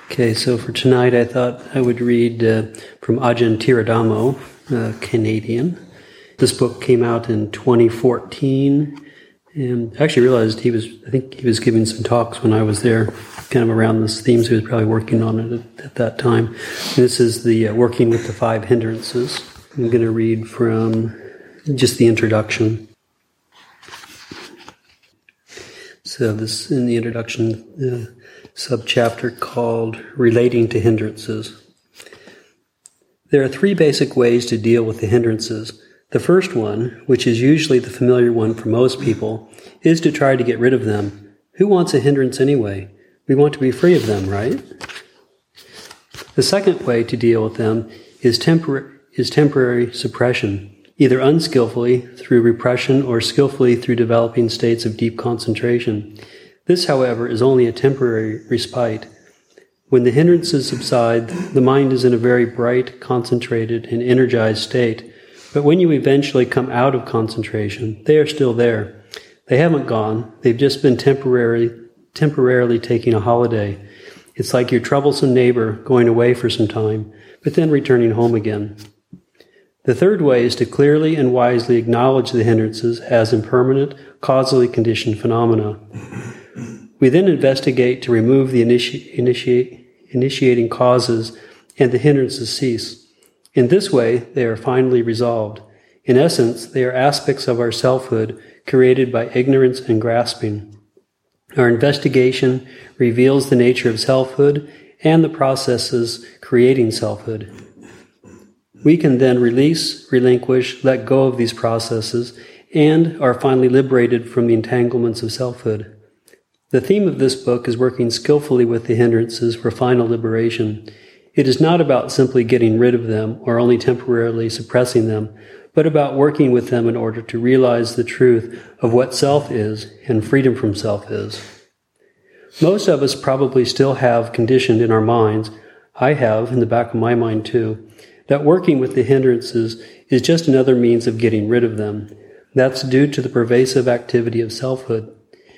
Okay, so for tonight I thought I would read from Ajahn Tiradamo, Canadian. This book came out in 2014, and I actually realized I think he was giving some talks when I was there, kind of around this theme, so he was probably working on it at that time. And this is the Working with the Five Hindrances. I'm going to read from just the introduction. So this, in the introduction, subchapter called Relating to Hindrances. There are three basic ways to deal with the hindrances. The first one, which is usually the familiar one for most people, is to try to get rid of them. Who wants a hindrance anyway? We want to be free of them, right? The second way to deal with them is temporary suppression, either unskillfully through repression or skillfully through developing states of deep concentration. This, however, is only a temporary respite. When the hindrances subside, the mind is in a very bright, concentrated, and energized state. But when you eventually come out of concentration, they are still there. They haven't gone. They've just been temporarily taking a holiday. It's like your troublesome neighbor going away for some time, but then returning home again. The third way is to clearly and wisely acknowledge the hindrances as impermanent, causally conditioned phenomena. We then investigate to remove the initiating causes, and the hindrances cease. In this way, they are finally resolved. In essence, they are aspects of our selfhood created by ignorance and grasping. Our investigation reveals the nature of selfhood and the processes creating selfhood. We can then release, relinquish, let go of these processes, and are finally liberated from the entanglements of selfhood. The theme of this book is working skillfully with the hindrances for final liberation. It is not about simply getting rid of them or only temporarily suppressing them, but about working with them in order to realize the truth of what self is and freedom from self is. Most of us probably still have conditioned in our minds, I have in the back of my mind too, that working with the hindrances is just another means of getting rid of them. That's due to the pervasive activity of selfhood.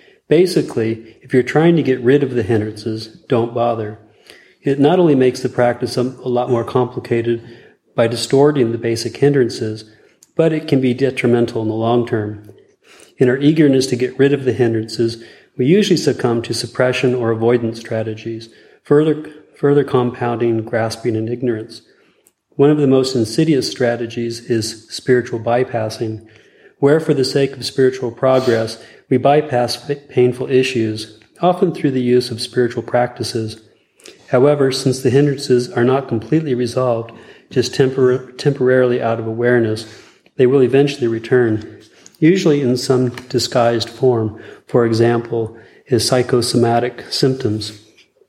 Basically, if you're trying to get rid of the hindrances, don't bother. It not only makes the practice a lot more complicated by distorting the basic hindrances, but it can be detrimental in the long term. In our eagerness to get rid of the hindrances, we usually succumb to suppression or avoidance strategies, further compounding grasping and ignorance. One of the most insidious strategies is spiritual bypassing, where for the sake of spiritual progress, we bypass painful issues, often through the use of spiritual practices. However, since the hindrances are not completely resolved, just temporarily out of awareness, they will eventually return, usually in some disguised form, for example, as psychosomatic symptoms.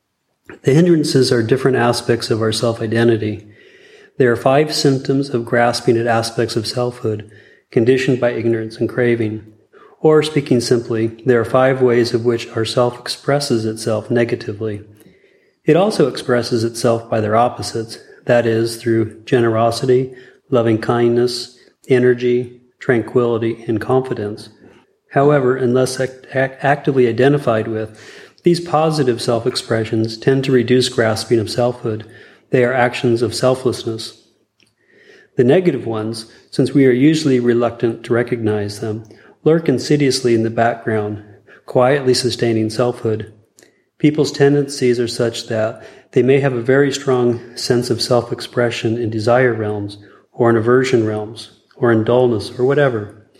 The hindrances are different aspects of our self-identity. There are 5 symptoms of grasping at aspects of selfhood, conditioned by ignorance and craving. Or, speaking simply, there are 5 ways of which our self expresses itself negatively. It also expresses itself by their opposites, that is, through generosity, loving kindness, energy, tranquility, and confidence. However, unless actively identified with, these positive self-expressions tend to reduce grasping of selfhood. They are actions of selflessness. The negative ones, since we are usually reluctant to recognize them, lurk insidiously in the background, quietly sustaining selfhood. People's tendencies are such that they may have a very strong sense of self-expression in desire realms, or in aversion realms, or in dullness, or whatever.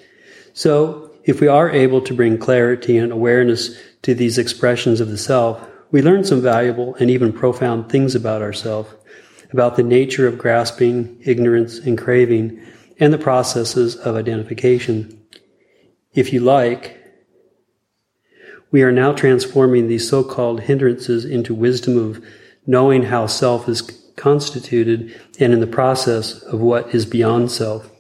So, if we are able to bring clarity and awareness to these expressions of the self, we learn some valuable and even profound things about ourselves, about the nature of grasping, ignorance, and craving, and the processes of identification. If you like, we are now transforming these so-called hindrances into wisdom of knowing how self is constituted and in the process of what is beyond self.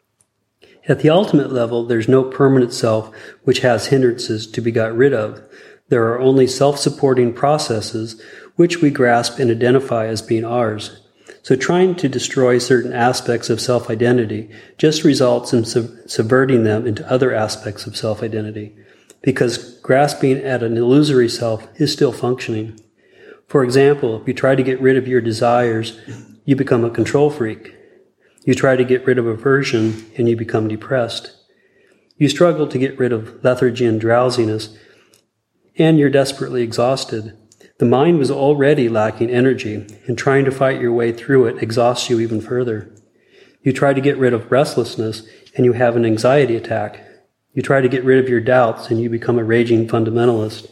At the ultimate level, there's no permanent self which has hindrances to be got rid of. There are only self-supporting processes which we grasp and identify as being ours. So trying to destroy certain aspects of self-identity just results in subverting them into other aspects of self-identity, because grasping at an illusory self is still functioning. For example, if you try to get rid of your desires, you become a control freak. You try to get rid of aversion, and you become depressed. You struggle to get rid of lethargy and drowsiness, and you're desperately exhausted. The mind was already lacking energy, and trying to fight your way through it exhausts you even further. You try to get rid of restlessness, and you have an anxiety attack. You try to get rid of your doubts, and you become a raging fundamentalist.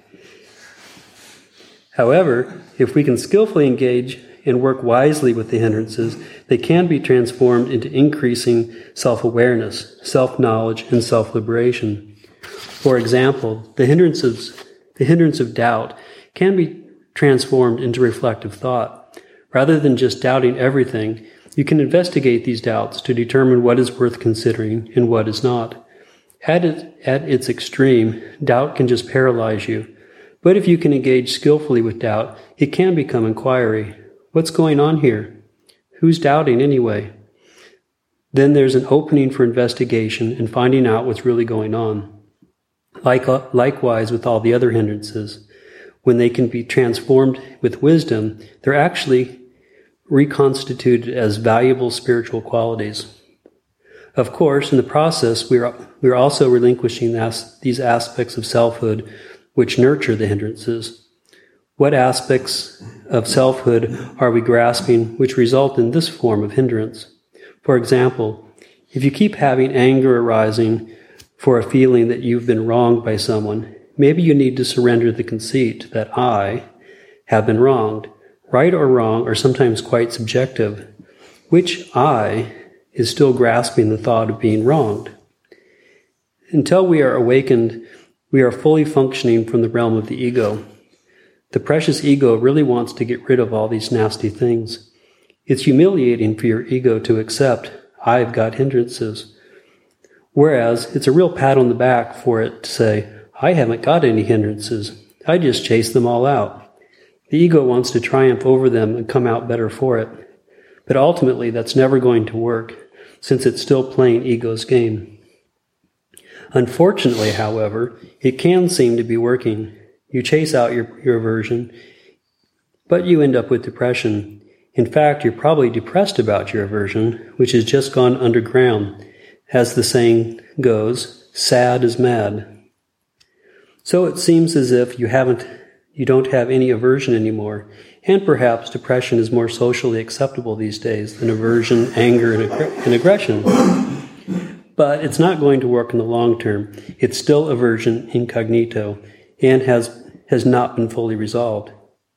However, if we can skillfully engage and work wisely with the hindrances, they can be transformed into increasing self-awareness, self-knowledge, and self-liberation. For example, the hindrance of doubt can be transformed into reflective thought. Rather than just doubting everything, you can investigate these doubts to determine what is worth considering and what is not. At its extreme, doubt can just paralyze you. But if you can engage skillfully with doubt, it can become inquiry. What's going on here? Who's doubting anyway? Then there's an opening for investigation and finding out what's really going on. Likewise with all the other hindrances. When they can be transformed with wisdom, they're actually reconstituted as valuable spiritual qualities. Of course, in the process, we're also relinquishing these aspects of selfhood which nurture the hindrances. What aspects of selfhood are we grasping which result in this form of hindrance? For example, if you keep having anger arising for a feeling that you've been wronged by someone, maybe you need to surrender the conceit that I have been wronged. Right or wrong are sometimes quite subjective. Which I is still grasping the thought of being wronged? Until we are awakened, we are fully functioning from the realm of the ego. The precious ego really wants to get rid of all these nasty things. It's humiliating for your ego to accept, I've got hindrances. Whereas it's a real pat on the back for it to say, I haven't got any hindrances. I just chased them all out. The ego wants to triumph over them and come out better for it. But ultimately, that's never going to work, since it's still playing ego's game. Unfortunately, however, it can seem to be working. You chase out your aversion, but you end up with depression. In fact, you're probably depressed about your aversion, which has just gone underground. As the saying goes, sad is mad. So it seems as if you don't have any aversion anymore, and perhaps depression is more socially acceptable these days than aversion, anger, and aggression. But it's not going to work in the long term. It's still aversion incognito and has not been fully resolved.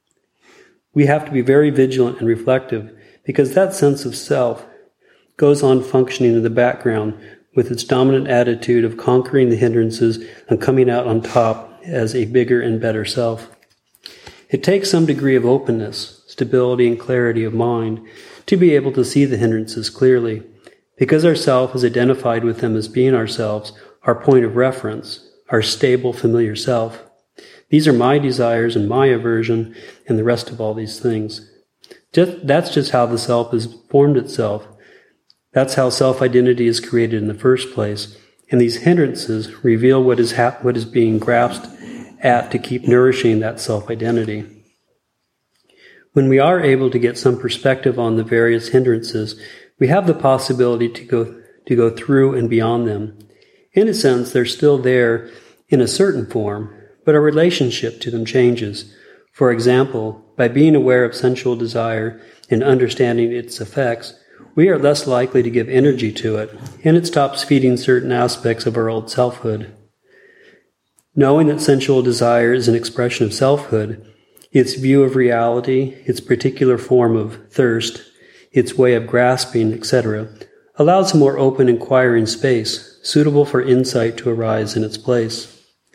We have to be very vigilant and reflective because that sense of self goes on functioning in the background with its dominant attitude of conquering the hindrances and coming out on top as a bigger and better self. It takes some degree of openness, stability, and clarity of mind to be able to see the hindrances clearly. Because our self is identified with them as being ourselves, our point of reference, our stable, familiar self. These are my desires and my aversion and the rest of all these things. That's just how the self has formed itself. That's how self-identity is created in the first place. And these hindrances reveal what is being grasped at to keep nourishing that self-identity. When we are able to get some perspective on the various hindrances, we have the possibility to go through and beyond them. In a sense, they're still there in a certain form, but our relationship to them changes. For example, by being aware of sensual desire and understanding its effects, we are less likely to give energy to it, and it stops feeding certain aspects of our old selfhood. Knowing that sensual desire is an expression of selfhood, its view of reality, its particular form of thirst, its way of grasping, etc., allows a more open, inquiring space, suitable for insight to arise in its place.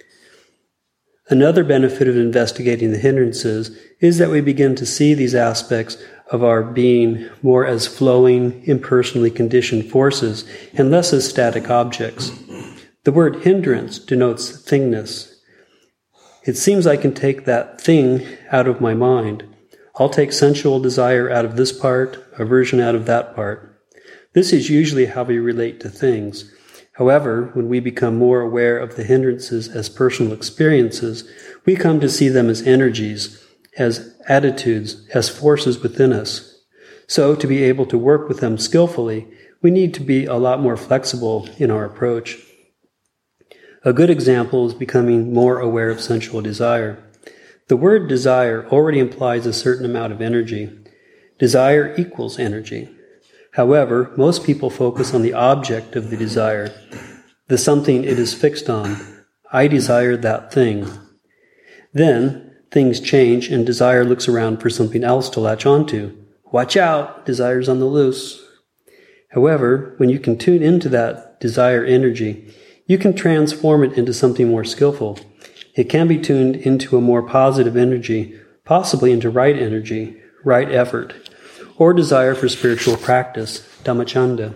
Another benefit of investigating the hindrances is that we begin to see these aspects of our being more as flowing, impersonally conditioned forces and less as static objects. The word hindrance denotes thingness. It seems I can take that thing out of my mind. I'll take sensual desire out of this part, aversion out of that part. This is usually how we relate to things. However, when we become more aware of the hindrances as personal experiences, we come to see them as energies, as attitudes, as forces within us. So to be able to work with them skillfully, we need to be a lot more flexible in our approach. A good example is becoming more aware of sensual desire. The word desire already implies a certain amount of energy. Desire equals energy. However, most people focus on the object of the desire, the something it is fixed on. I desire that thing. Then, things change and desire looks around for something else to latch onto. Watch out, desire's on the loose. However, when you can tune into that desire energy, you can transform it into something more skillful. It can be tuned into a more positive energy, possibly into right energy, right effort, or desire for spiritual practice, dhammacanda.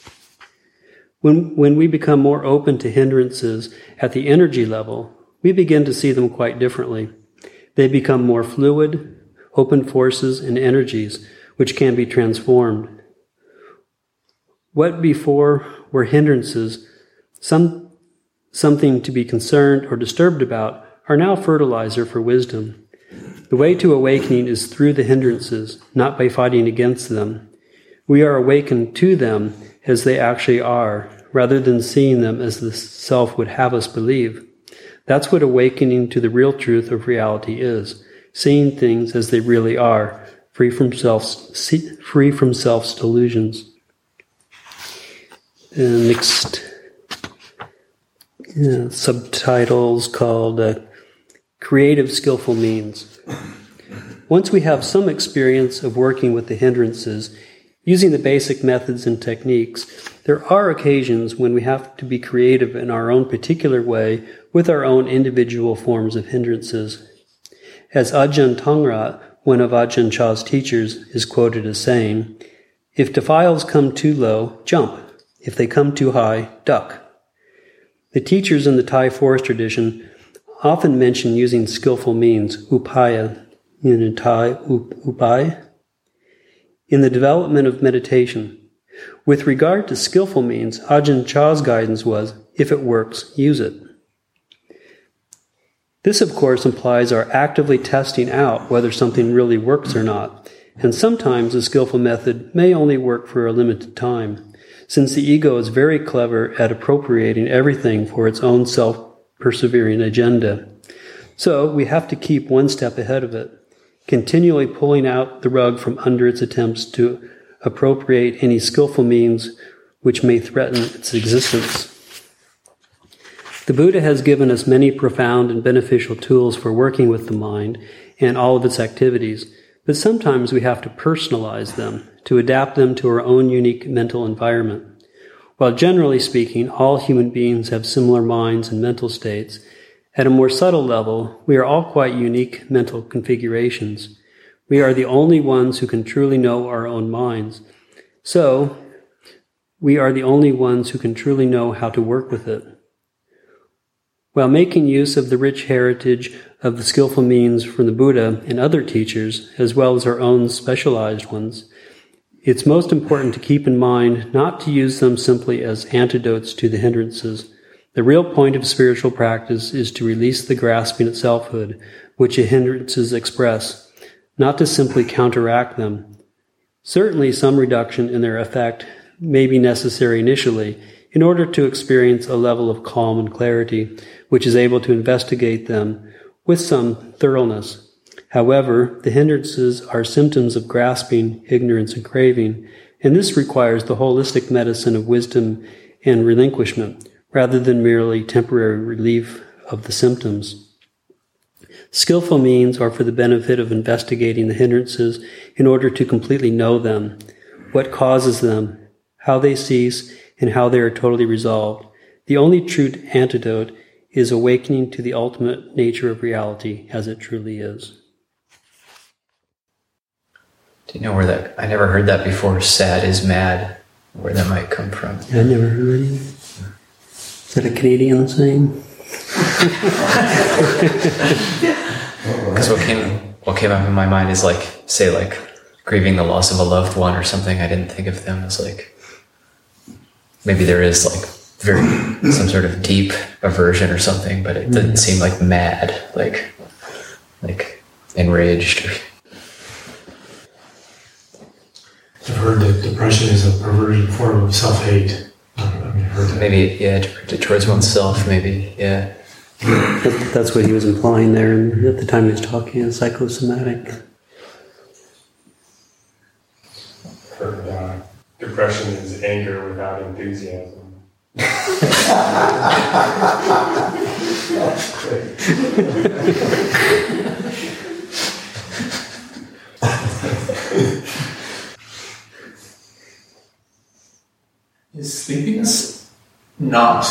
When we become more open to hindrances at the energy level, we begin to see them quite differently. They become more fluid, open forces and energies which can be transformed. What before were hindrances, something to be concerned or disturbed about, are now fertilizer for wisdom. The way to awakening is through the hindrances, not by fighting against them. We are awakened to them as they actually are, rather than seeing them as the self would have us believe. That's what awakening to the real truth of reality is, seeing things as they really are, free from self's delusions. And next subtitles called Creative Skillful Means. Once we have some experience of working with the hindrances, using the basic methods and techniques, there are occasions when we have to be creative in our own particular way with our own individual forms of hindrances. As Ajahn Tangrat, one of Ajahn Chah's teachers, is quoted as saying, "If defiles come too low, jump. If they come too high, duck." The teachers in the Thai forest tradition often mention using skillful means, upaya, in Thai, upai, in the development of meditation. With regard to skillful means, Ajahn Chah's guidance was, if it works, use it. This, of course, implies our actively testing out whether something really works or not, and sometimes a skillful method may only work for a limited time, since the ego is very clever at appropriating everything for its own self-persevering agenda. So we have to keep one step ahead of it, continually pulling out the rug from under its attempts to appropriate any skillful means which may threaten its existence. The Buddha has given us many profound and beneficial tools for working with the mind and all of its activities, but sometimes we have to personalize them, to adapt them to our own unique mental environment. While generally speaking, all human beings have similar minds and mental states, at a more subtle level, we are all quite unique mental configurations. We are the only ones who can truly know our own minds. So, we are the only ones who can truly know how to work with it. While making use of the rich heritage of the skillful means from the Buddha and other teachers, as well as our own specialized ones, it's most important to keep in mind not to use them simply as antidotes to the hindrances. The real point of spiritual practice is to release the grasping at selfhood, which the hindrances express, not to simply counteract them. Certainly some reduction in their effect may be necessary initially in order to experience a level of calm and clarity, which is able to investigate them with some thoroughness. However, the hindrances are symptoms of grasping, ignorance, and craving, and this requires the holistic medicine of wisdom and relinquishment, rather than merely temporary relief of the symptoms. Skillful means are for the benefit of investigating the hindrances in order to completely know them, what causes them, how they cease, and how they are totally resolved. The only true antidote is awakening to the ultimate nature of reality as it truly is. Do you know where that, I never heard that before, sad is mad, where that might come from? I never heard it. Is that a Canadian saying? Because what came up in my mind is like, say like, grieving the loss of a loved one or something. I didn't think of them as like, maybe there is like some sort of deep aversion or something, but it didn't seem like mad, like enraged. I've heard that depression is a perverted form of self-hate. I've heard that. Maybe, directed towards oneself, maybe, yeah. That's what he was implying there at the time he was talking in psychosomatic. I've heard depression is anger without enthusiasm. Is sleepiness not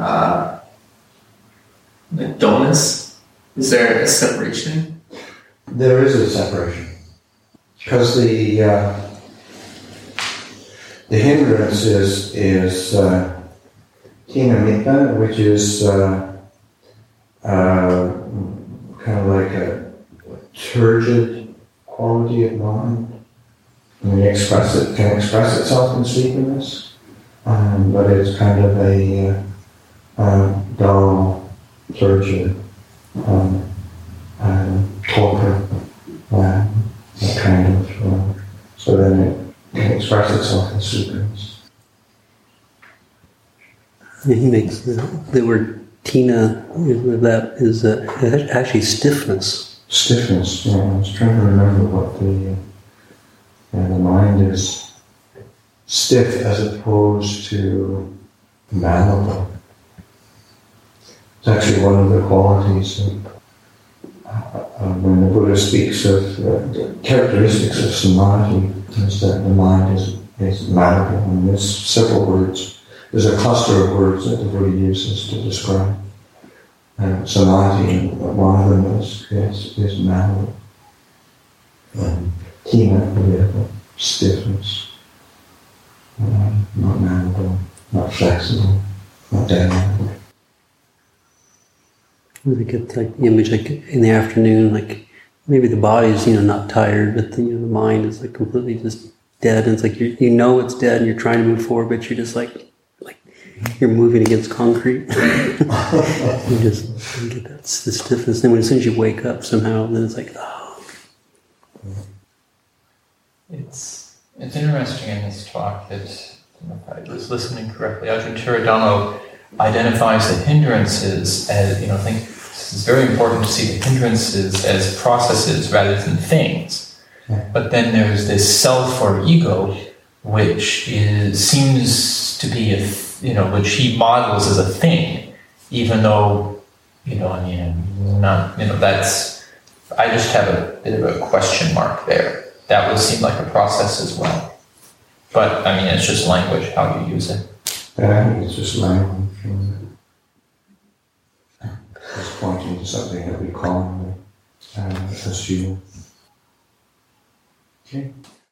like dullness? Is there a separation? There is a separation. Because the hindrance is tinamita, which is kind of like a turgid quality of mind. And can express itself in sleepiness. But it's kind of a dull, turgid, torpor, that kind of. So then it can express itself in sleepiness. He makes the word tina, that is actually stiffness. Stiffness, yeah. I was trying to remember what the mind is. Stiff as opposed to malleable. It's actually one of the qualities when the Buddha speaks of the characteristics of samadhi, is that the mind is malleable. And there's several words. There's a cluster of words that the Buddha uses to describe samadhi, and one of them is malleable. Tina, stiffness. Not malleable, not flexible, not dynamic. We get like the image like in the afternoon, like maybe the body's not tired, but the mind is like completely just dead, and it's like you know it's dead, and you're trying to move forward, but you're just like you're moving against concrete. you get that the stiffness. Then as soon as you wake up, somehow then it's like It's interesting in this talk that, if I was listening correctly, Ajahn Tiradano identifies the hindrances as, I think this is very important to see the hindrances as processes rather than things. Yeah. But then there's this self or ego, which seems to be which he models as a thing, even though, that's, I just have a bit of a question mark there. That would seem like a process as well. But, it's just language, how you use it. Yeah, it's just language. It's pointing to something that we commonly assume. Okay.